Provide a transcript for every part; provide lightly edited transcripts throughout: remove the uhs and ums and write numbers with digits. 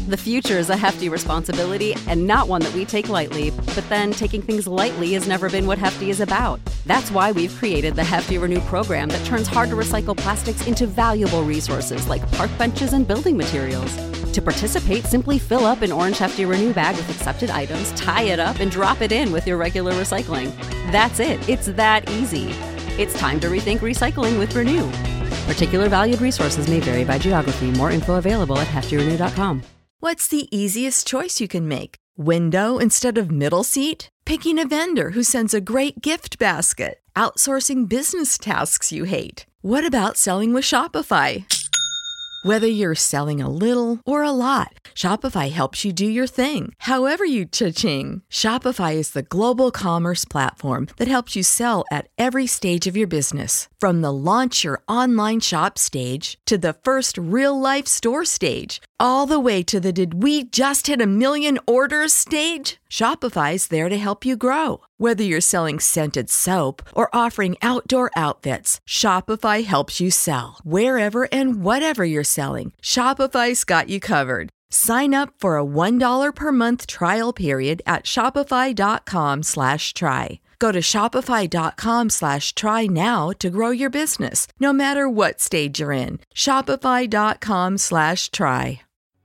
The future is a hefty responsibility and not one that we take lightly, but then taking things lightly has never been what Hefty is about. That's why we've created the Hefty Renew program that turns hard-to-recycle plastics into valuable resources like park benches and building materials. To participate, simply fill up an orange Hefty Renew bag with accepted items, tie it up, and drop it in with your regular recycling. That's it. It's that easy. It's time to rethink recycling with Renew. Particular valued resources may vary by geography. More info available at heftyrenew.com. What's the easiest choice you can make? Window instead of middle seat? Picking a vendor who sends a great gift basket? Outsourcing business tasks you hate? What about selling with Shopify? Whether you're selling a little or a lot, Shopify helps you do your thing, however you cha-ching. Shopify is the global commerce platform that helps you sell at every stage of your business. From the launch your online shop stage to the first real-life store stage, all the way to the did we just hit a million orders stage. Shopify's there to help you grow. Whether you're selling scented soap or offering outdoor outfits, Shopify helps you sell. Wherever and whatever you're selling, Shopify's got you covered. Sign up for a $1 per month trial period at shopify.com/try. Go to shopify.com/try now to grow your business, no matter what stage you're in. Shopify.com/try.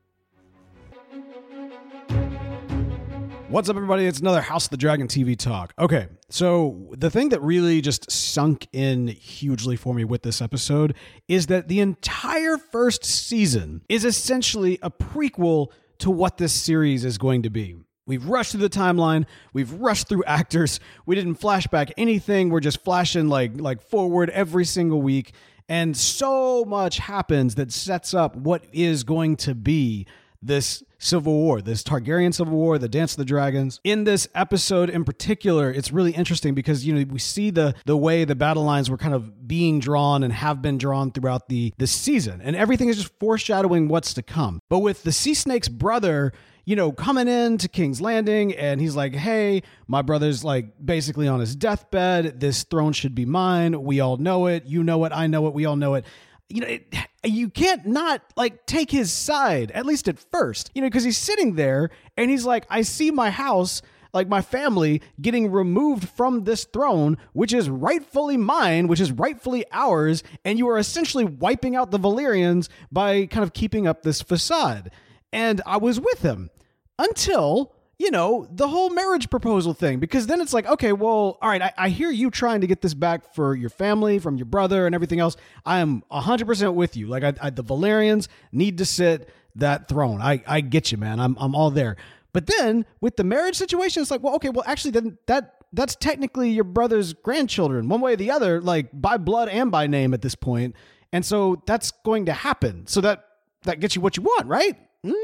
What's up, everybody? It's another House of the Dragon TV talk. Okay, so the thing that really just sunk in hugely for me with this episode is that the entire first season is essentially a prequel to what this series is going to be. We've rushed through the timeline. We've rushed through actors. We didn't flashback anything. We're just flashing like forward every single week. And so much happens that sets up what is going to be this Civil War, this Targaryen Civil War, the Dance of the Dragons. In this episode in particular, it's really interesting because, you know, we see the way the battle lines were kind of being drawn and have been drawn throughout this season. And everything is just foreshadowing what's to come. But with the Sea Snake's brother, you know, coming in to King's Landing, and he's like, hey, my brother's like basically on his deathbed. This throne should be mine. We all know it. You know it. I know it. We all know it. You know, you can't not like take his side, at least at first, you know, because he's sitting there and he's like, I see my house, like my family getting removed from this throne, which is rightfully mine, which is rightfully ours. And you are essentially wiping out the Valyrians by kind of keeping up this facade. And I was with him until, you know, the whole marriage proposal thing, because then it's like, okay, well, all right, I hear you trying to get this back for your family, from your brother and everything else. I am 100% with you. Like the Valyrians need to sit that throne. I get you, man. I'm all there. But then with the marriage situation, it's like, well, okay, well, actually then that's technically your brother's grandchildren, one way or the other, like by blood and by name at this point. And so that's going to happen. So that gets you what you want, right?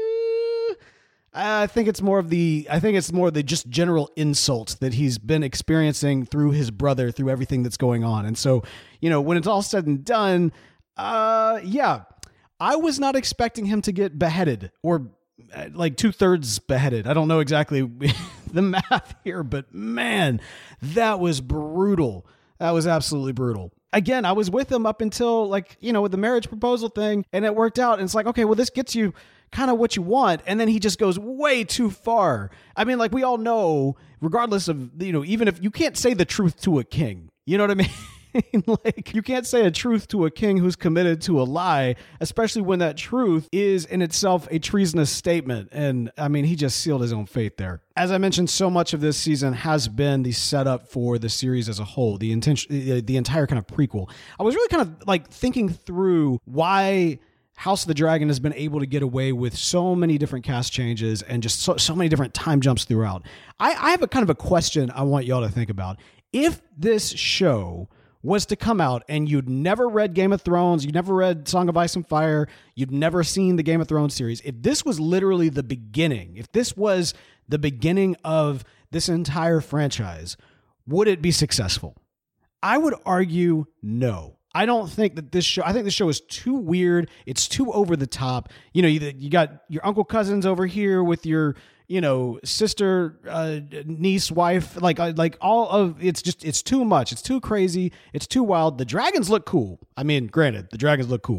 I think it's more of the just general insults that he's been experiencing through his brother, through everything that's going on. And so, you know, when it's all said and done, yeah, I was not expecting him to get beheaded or like 2/3 beheaded. I don't know exactly the math here, but man, that was brutal. That was absolutely brutal. Again, I was with him up until like, you know, with the marriage proposal thing, and it worked out. And it's like, okay, well, this gets you kind of what you want. And then he just goes way too far. I mean, like we all know, regardless of, you know, even if you can't say the truth to a king, you know what I mean? Like you can't say a truth to a king who's committed to a lie, especially when that truth is in itself a treasonous statement. And I mean, he just sealed his own fate there. As I mentioned, so much of this season has been the setup for the series as a whole, the entire kind of prequel. I was really kind of like thinking through why House of the Dragon has been able to get away with so many different cast changes and just so many different time jumps throughout. I have a kind of a question I want y'all to think about. If this show was to come out and you'd never read Game of Thrones, you'd never read Song of Ice and Fire, you'd never seen the Game of Thrones series, if this was literally the beginning, if this was the beginning of this entire franchise, would it be successful? I would argue no. I don't think that I think this show is too weird. It's too over the top. You know, you got your uncle cousins over here with your, you know, sister, niece, wife, like all of it's too much. It's too crazy. It's too wild. The dragons look cool. I mean, granted, the dragons look cool,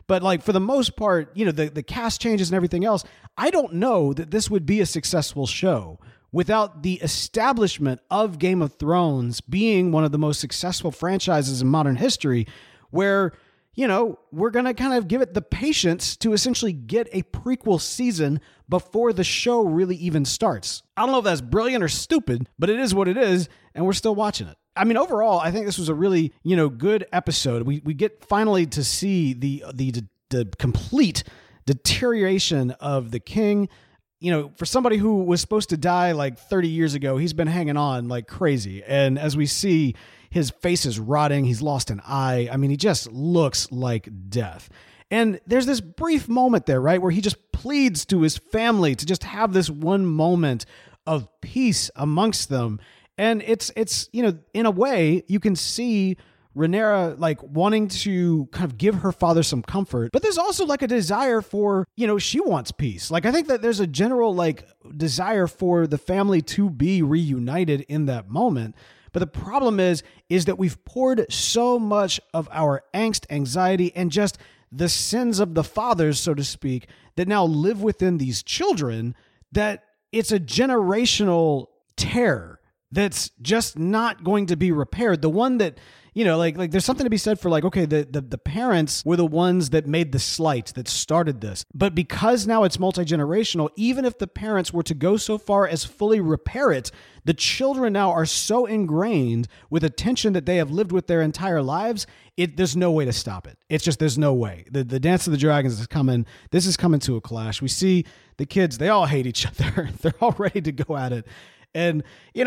But like for the most part, the cast changes and everything else, I don't know that this would be a successful show without the establishment of Game of Thrones being one of the most successful franchises in modern history, where, we're going to kind of give it the patience to essentially get a prequel season before the show really even starts. I don't know if that's brilliant or stupid, but it is what it is, and we're still watching it. I mean, overall, I think this was a really, good episode. We get finally to see the complete deterioration of the king. For somebody who was supposed to die like 30 years ago, he's been hanging on like crazy. And as we see, his face is rotting. He's lost an eye. I mean, he just looks like death. And there's this brief moment there, right, where he just pleads to his family to just have this one moment of peace amongst them. And it's in a way, you can see Rhaenyra like wanting to kind of give her father some comfort, but there's also like a desire for, she wants peace. Like, I think that there's a general like desire for the family to be reunited in that moment. But the problem is that we've poured so much of our angst, anxiety, and just the sins of the fathers, so to speak, that now live within these children, that it's a generational tear that's just not going to be repaired. The one that, like there's something to be said for like, okay, the parents were the ones that made the slight that started this. But because now it's multi-generational, even if the parents were to go so far as fully repair it, the children now are so ingrained with a tension that they have lived with their entire lives, there's no way to stop it. It's just, there's no way. The Dance of the Dragons is coming. This is coming to a clash. We see the kids, they all hate each other. They're all ready to go at it. And,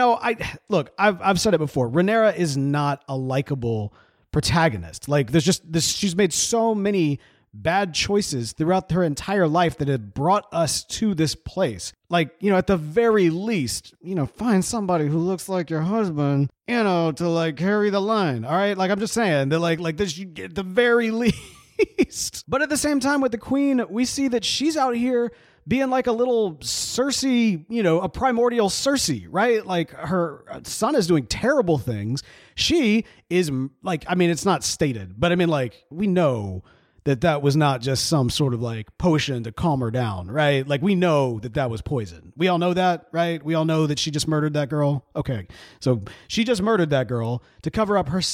I've said it before. Rhaenyra is not a likable protagonist. Like, there's just this, she's made so many bad choices throughout her entire life that have brought us to this place. Like, at the very least, find somebody who looks like your husband, to like carry the line. All right. Like, I'm just saying that like this, at the very least. But at the same time with the queen, we see that she's out here being like a little Cersei, a primordial Cersei, right? Like, her son is doing terrible things. She is like, I mean, it's not stated, but I mean, like, we know that was not just some sort of like potion to calm her down, right? Like, we know that was poison. We all know that, right? We all know that she just murdered that girl. Okay. So she just murdered that girl to cover up her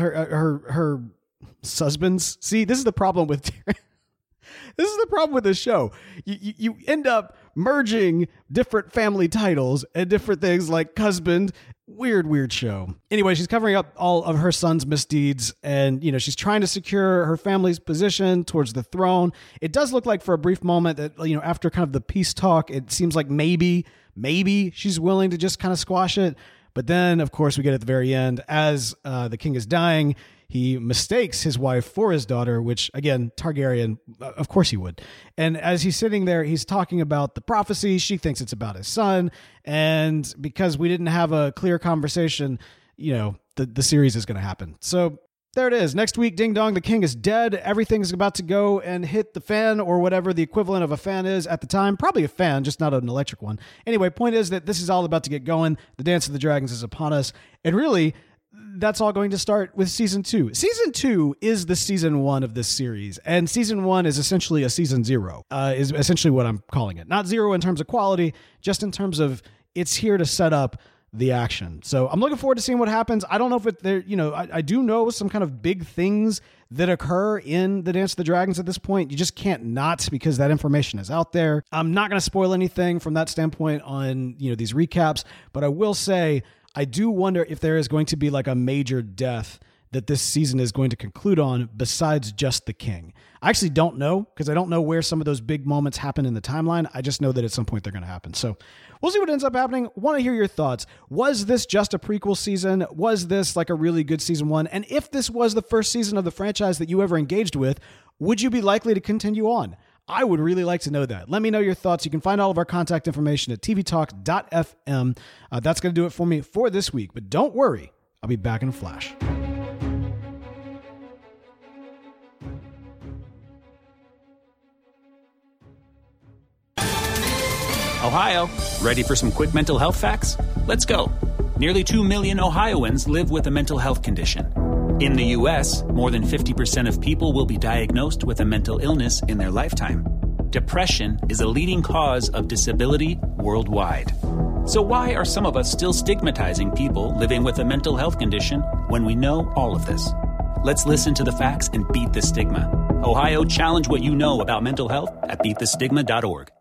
husband's. See, this is the problem with this is the problem with this show. You end up merging different family titles and different things like husband. Weird show. Anyway, she's covering up all of her son's misdeeds, and she's trying to secure her family's position towards the throne. It does look like for a brief moment that after kind of the peace talk, it seems like maybe she's willing to just kind of squash it. But then, of course, we get at the very end, as the king is dying, he mistakes his wife for his daughter, which, again, Targaryen, of course he would. And as he's sitting there, he's talking about the prophecy. She thinks it's about his son. And because we didn't have a clear conversation, the series is going to happen. So there it is. Next week, ding dong, the king is dead. Everything's about to go and hit the fan, or whatever the equivalent of a fan is at the time. Probably a fan, just not an electric one. Anyway, point is that this is all about to get going. The Dance of the Dragons is upon us. And really, that's all going to start with season 2. Season 2 is the season 1 of this series, and season 1 is essentially a season 0, is essentially what I'm calling it. Not 0 in terms of quality, just in terms of it's here to set up the action. So I'm looking forward to seeing what happens. I don't know if I do know some kind of big things that occur in the Dance of the Dragons at this point. You just can't not, because that information is out there. I'm not going to spoil anything from that standpoint on, these recaps, but I will say, I do wonder if there is going to be like a major death that this season is going to conclude on besides just the king. I actually don't know, because I don't know where some of those big moments happen in the timeline. I just know that at some point they're going to happen. So we'll see what ends up happening. Want to hear your thoughts. Was this just a prequel season? Was this like a really good season 1? And if this was the first season of the franchise that you ever engaged with, would you be likely to continue on? I would really like to know that. Let me know your thoughts. You can find all of our contact information at tvtalk.fm. That's going to do it for me for this week. But don't worry, I'll be back in a flash. Ohio, ready for some quick mental health facts? Let's go. Nearly 2 million Ohioans live with a mental health condition. In the U.S., more than 50% of people will be diagnosed with a mental illness in their lifetime. Depression is a leading cause of disability worldwide. So why are some of us still stigmatizing people living with a mental health condition when we know all of this? Let's listen to the facts and beat the stigma. Ohio, challenge what you know about mental health at beatthestigma.org.